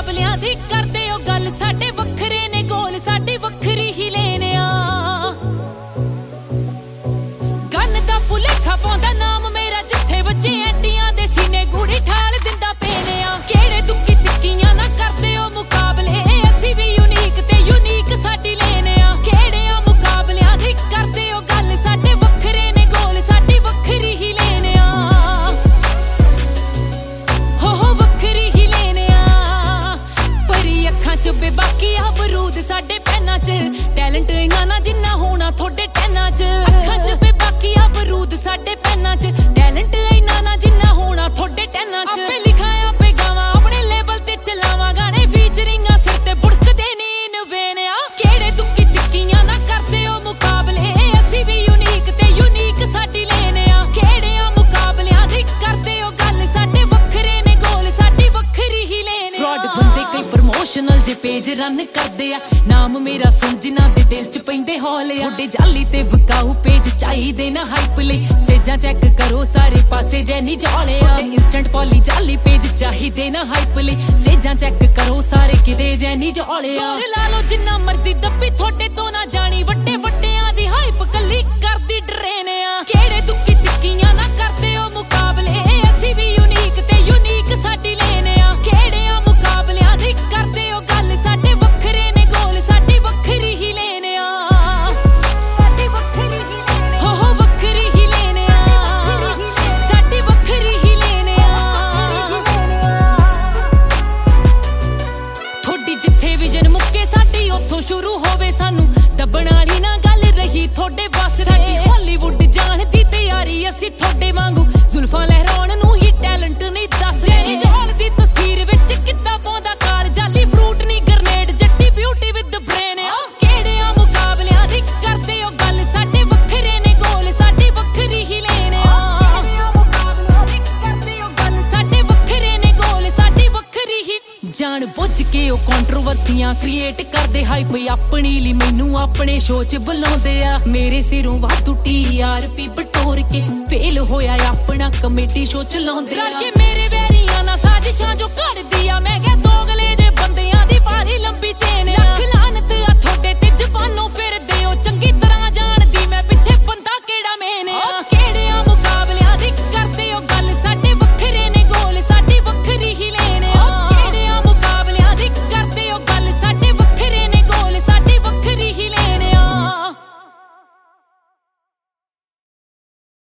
ਮੁਕਾਬਲਿਆਂ ਦੀ ਕਰਦੇ ਹੋ ਗੱਲ ਸਾਡੇ ਵੱਖਰੇ ਨੇ ਗੋਲ ਸਾਡੀ ਵੱਖਰੀ ਹੀ ਲੈਨੇ ਆ ਗੰਨ ਦਾ ਭੁਲੇਖਾ ਪਾਉਂਦਾ ਨਾਮ ਮੇਰਾ ਜਿੱਥੇ ਬੱਚੇ ਐਂਟੀਆਂ ਦੇ ਸੀਨੇ ਗੂੜੀ ਠਾਲ ਦਿੰਦਾ ਪੈਨੇ ਆ ਕਿਹੜੇ ਦੁੱਕੀ ਤਿੱਕੀਆਂ ਨਾ ਕਰਦੇ ਹੋ ਮੁਕਾਬਲੇ ਅਸੀਂ ਵੀ ਯੂਨੀਕ ਤੇ ਯੂਨੀਕ ਸਾਡੀ ਲੈਨੇ ਆ ਕਿਹੜੇ ਆ ਮੁਕਾਬਲਿਆਂ ਦੀ ਕਰਦੇ ਹੋ ਗੱਲ ਸਾਡੇ ਵੱਖਰੇ ਨੇ ਗੋਲ ਸਾਡੀ ਵੱਖਰੀ ਹੀ ਲੈਨੇ ਆ ਹੋ ਵੱਖਰੀ ਹੀ ਲੈਨੇ ਆ ਪਰੀ ਅੱਖਾਂ ਚ ਬੇਬਾਕੀ ਆ ਬਰੂਦ ਸਾਡੇ ਪੈਨਾਂ ਚ ਟੈਲੈਂਟ ਇਨਾ ਨਾ ਜਿੰਨਾ ਹੋਣਾ ਤੁਹਾਡੇ ਟੈਨਾਂ ਚ ਅੱਖਾਂ ਚ ਬੇਬਾਕੀ ਆ ਬਰੂਦ ਸਾਡੇ ਪੈਨਾਂ ਚ ਟੈਲੈਂਟ ਇਨਾ ਨਾ ਜਿੰਨਾ ਹੋਣਾ ਤੁਹਾਡੇ ਟੈਨਾਂ ਚ ਆਪੇ ਲਿਖਾਂ ਆਪੇ ਗਾਵਾਂ ਆਪਣੇ ਲੇਬਲ ਤੇ ਚਲਾਵਾਂ ਗਾਣੇ ਫੀਚਰਿੰਗਾਂ ਸਿਰ ਤੇ ਬੁੜਕਦੇ ਨੀਨ ਵੇਨਿਆ ਕਿਹੜੇ ਦੁੱਕੀ ਤਿੱਕੀਆਂ ਨਾ ਕਰਦੇ ਹੋ ਮੁਕਾਬਲੇ ਅਸੀਂ ਵੀ ਯੂਨੀਕ ਤੇ ਯੂਨੀਕ ਸਾਡੀ ਲੈਨੇ ਆ ਕਿਹੜੇ ਆ ਮੁਕਾਬਲਿਆਂ ਦੀ ਕਰਦੇ ਹੋ ਗੱਲ ਸਾਡੇ ਵੱਖਰੇ ਨੇ ਗੋਲ ਸਾਡੀ ਵੱਖਰੀ ਹੀ ਲੈਨੇ ਆ ਫਰਾਡ ਬੰਦੇ ਕਈ ਪ੍ਰਮੋਸ਼ਨਲ ਜੇ ਪੇਜ ਰਨ ਕਰਦੇ ਆ ਨਾਮ ਮੇਰਾ ਸੁਣ ਜਿਨ੍ਹਾਂ ਦੇ ਦਿਲ ਚ ਪੈਂਦੇ ਹੌਲੇ ਆ ਤੁਹਾਡੇ ਜਾਲੀ ਤੇ ਵਿਕਾਊ ਪੇਜ ਚਾਹੀਦੇ ਨਾ ਹਾਈਪ ਲਈ ਸੇਜਾਂ ਚੈੱਕ ਕਰੋ ਸਾਰੇ ਪਾਸੇ ਜੈਨੀ ਜੌਲੇ ਆ ਇੰਸਟੈਂਟ ਪੋਲੀ ਜਾਲੀ ਪੇਜ ਚਾਹੀਦੇ ਨਾ ਹਾਈਪ ਲਈ ਸੇਜਾਂ ਚੈੱਕ ਕਰੋ ਸਾਰੇ ਕਿਤੇ ਜੈਨੀ ਜੌਲੇ ਆ ਜ਼ੋਰ ਲਾ ਲਓ ਜਿੰਨਾ ਮਰਜ਼ੀ ਦੱਬੀ ਤੁਹਾਡੇ ਤੋਂ ਨਾ ਜਾਣੀ ਵੱਡੇ ਵੱਡਿਆਂ ਦੀ ਹਾਈਪ ਕੱਲੀ ਕਰਦੀ ਡਰੇਨੇ ਆ ਕਿਹੜੇ ਦੁੱਕੀ ਤਿੱਕੀਆਂ ਨਾ ਕਰਦੇ ਹੋ ਮੁਕਾਬਲੇ ਅਸੀਂ ਵੀ ਯੂਨੀਕ ਤੇ ਯੂਨੀਕ ਸਾਡੀ ਲੈਨੇ ਆ ਕਿਹੜੇ ਆ ਮੁਕਾਬਲਿਆਂ ਦੀ ਕਰਦੇ ਹੋ ਗੱਲ ਸਾਡੇ ਵੱਖਰੇ ਨੇ ਗੋਲ ਸਾਡੀ ਵੱਖਰੀ ਹੀ ਲੈਨੇ ਆ ਸਾਡੀ ਵੱਖਰੀ ਹੀ ਲੈਨੇ ਹੋ ਵੱਖਰੀ ਹੀ ਲੈਨੇ ਆ ਸਾਡੀ ਵੱਖਰੀ ਹੀ ਲੈਨੇ ਆ ਤੁਹਾਡੀ ਜਿੱਥੇ ਵਿਜ਼ਨ ਮੁੱਕੇ ਸਾਡੀ ਉੱਥੋਂ ਸ਼ੁਰੂ ਹੋਵੇ ਸਾਨੂੰ ਦੱਬਣ ਵਾਲੀ ਨਾ ਗੱਲ ਰਹੀ ਤੁਹਾਡੇ ਬਸ ਸਾਡੀ ਹਾਲੀਵੁੱਡ ਜਾਣ ਦੀ ਤਿਆਰੀ ਅਸੀਂ ਤੁਹਾਡੇ ਵਾਂਗੂ ਜ਼ੁਲਫਾਂ ਲਹਿਰਾਉਣ ਨੂੰ ਹੀ ਟੈਲੈਂਟ ਨਹੀਂ ਦੱਸ ਜੈਨੀ ਜੌਲ ਦੀ ਤਸਵੀਰ ਵਿੱਚ ਕਿੱਦਾਂ ਪਾਉਂਦਾ ਕਾਲ ਜਾਲੀ ਫਰੂਟ ਨਹੀਂ ਗ੍ਰਨੇਡ ਜੱਟੀ ਬਿਊਟੀ ਵਿਦ ਬ੍ਰੇਨ ਆ ਕਿਹੜੇ ਆ ਮੁਕਾਬਲਿਆਂ ਦੀ ਕਰਦੇ ਹੋ ਗੱਲ ਸਾਡੇ ਵੱਖਰੇ ਨੇ ਗੋਲ ਸਾਡੀ ਵੱਖਰੀ ਹੀ ਲੈਨੇ ਆ ਕਰਦੇ ਹੋ ਗੱਲ ਸਾਡੇ ਵੱਖਰੇ ਨੇ ਗੋਲ ਸਾਡੀ ਵੱਖਰੀ ਹੀ ਜਾਣ ਬੁੱਝ ਕੇ ਉਹ ਕੰਟਰੋਵਰਸੀਆਂ ਕ੍ਰੀਏਟ ਕਰਦੇ ਹਾਈਪ ਆਪਣੀ ਲਈ ਮੈਨੂੰ ਆਪਣੇ ਸ਼ੋਅ 'ਚ ਬੁਲਾਉਂਦੇ ਆ ਮੇਰੇ ਸਿਰੋਂ ਵਾਧੂ TRP ਬਟੋਰ ਕੇ ਫੇਲ ਹੋਇਆ ਆਪਣਾ ਕਮੇਟੀ ਸ਼ੋਅ ਚਲਾਉਂਦੇ ਆ ਰਲ ਕੇ ਮੇਰੇ ਵੈਰੀਆਂ ਨਾਲ ਸਾਜ਼ਿਸ਼ਾਂ ਜੋ